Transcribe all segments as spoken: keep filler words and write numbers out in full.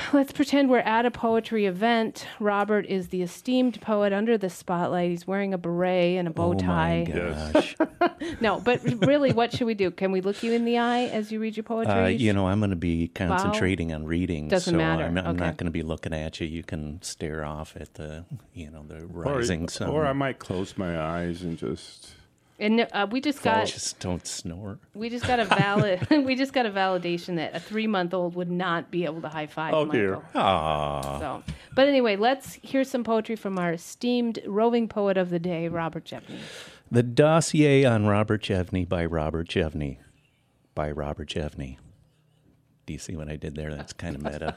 let's pretend we're at a poetry event. Robert is the esteemed poet under the spotlight. He's wearing a beret and a bow tie. Oh, my gosh. No, but really, what should we do? Can we look you in the eye as you read your poetry? Uh, you know, I'm going to be concentrating on reading. Doesn't so matter. I'm, I'm Okay. not going to be looking at you. You can stare off at the, you know, the rising or, sun. Or I might close my eyes and just... And uh, we just got Just don't snore. we just got a valid we just got a validation that a three month old would not be able to high five Oh, Michael. dear. Aww. So, but anyway, let's hear some poetry from our esteemed roving poet of the day, Robert Jevney. The Dossier on Robert Jevney by Robert Jevney. By Robert Jevney. Do you see what I did there? That's kind of meta.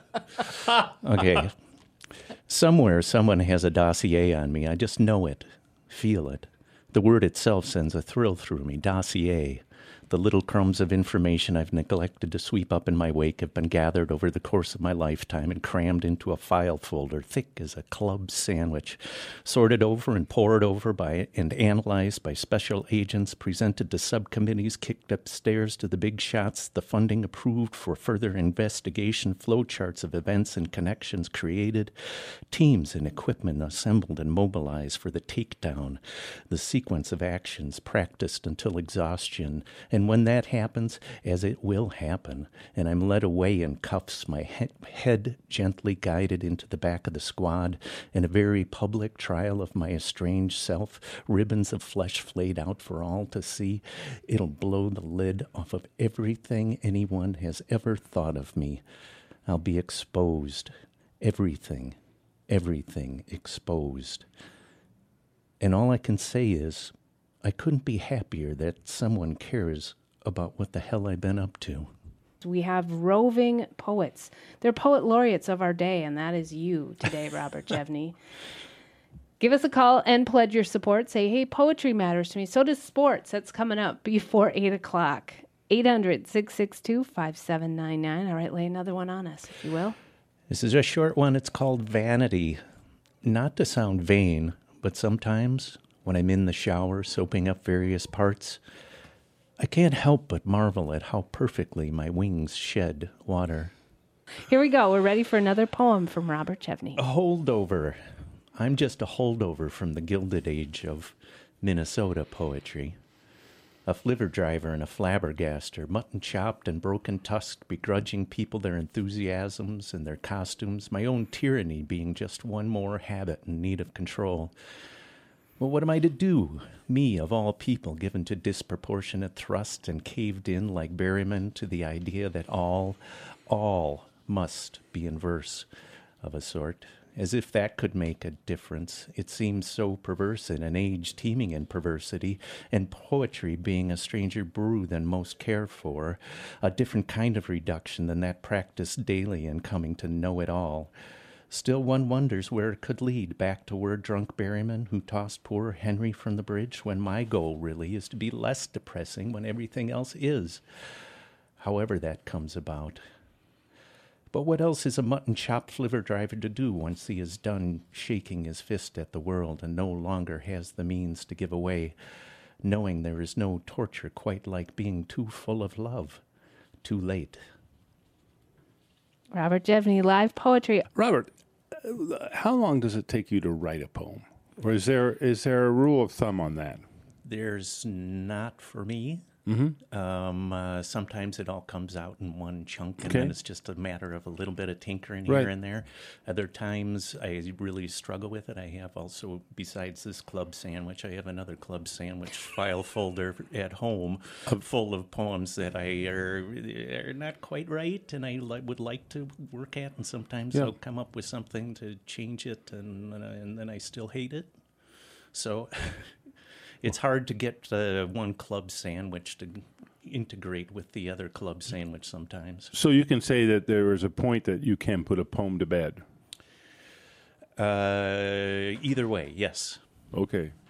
Okay. Somewhere someone has a dossier on me. I just know it. Feel it. The word itself sends a thrill through me. Dossier. The little crumbs of information I've neglected to sweep up in my wake have been gathered over the course of my lifetime and crammed into a file folder thick as a club sandwich, sorted over and pored over by and analyzed by special agents, presented to subcommittees, kicked upstairs to the big shots, the funding approved for further investigation, flowcharts of events and connections created, teams and equipment assembled and mobilized for the takedown, the sequence of actions practiced until exhaustion, and when that happens, as it will happen, and I'm led away in cuffs, my he- head gently guided into the back of the squad, in a very public trial of my estranged self, ribbons of flesh flayed out for all to see, it'll blow the lid off of everything anyone has ever thought of me. I'll be exposed. Everything, everything exposed. And all I can say is, I couldn't be happier that someone cares about what the hell I've been up to. We have roving poets. They're poet laureates of our day, and that is you today, Robert Jevney. Give us a call and pledge your support. Say, hey, poetry matters to me. So does sports. That's coming up before eight o'clock. eight hundred, six six two, five seven nine nine. All right, lay another one on us, if you will. This is a short one. It's called Vanity. Not to sound vain, but sometimes when I'm in the shower soaping up various parts, I can't help but marvel at how perfectly my wings shed water. Here we go. We're ready for another poem from Robert Jevney. A holdover. I'm just a holdover from the Gilded Age of Minnesota poetry. A flivver driver and a flabbergaster, mutton chopped and broken tusked, begrudging people their enthusiasms and their costumes, my own tyranny being just one more habit in need of control. Well, what am I to do? Me, of all people, given to disproportionate thrust and caved in like Berryman to the idea that all, all must be in verse of a sort. As if that could make a difference. It seems so perverse in an age teeming in perversity, and poetry being a stranger brew than most care for, a different kind of reduction than that practiced daily in coming to know it all. Still one wonders where it could lead, back to word-drunk Berryman who tossed poor Henry from the bridge, when my goal really is to be less depressing when everything else is. However that comes about. But what else is a mutton-chopped flivver driver to do once he is done shaking his fist at the world and no longer has the means to give away, knowing there is no torture quite like being too full of love, too late? Robert Jevney, live poetry. Robert, uh, how long does it take you to write a poem? Or is there is there a rule of thumb on that? There's not for me. Mm-hmm. Um, uh, sometimes it all comes out in one chunk, and Okay. then it's just a matter of a little bit of tinkering Right. here and there. Other times I really struggle with it. I have also, besides this club sandwich, I have another club sandwich file folder at home full of poems that I are, are not quite right, and I li- would like to work at, and sometimes Yeah. I'll come up with something to change it, and, and, and then I still hate it. So... It's hard to get uh, one club sandwich to integrate with the other club sandwich sometimes. So you can say that there is a point that you can put a poem to bed. Uh, either way, yes. Okay.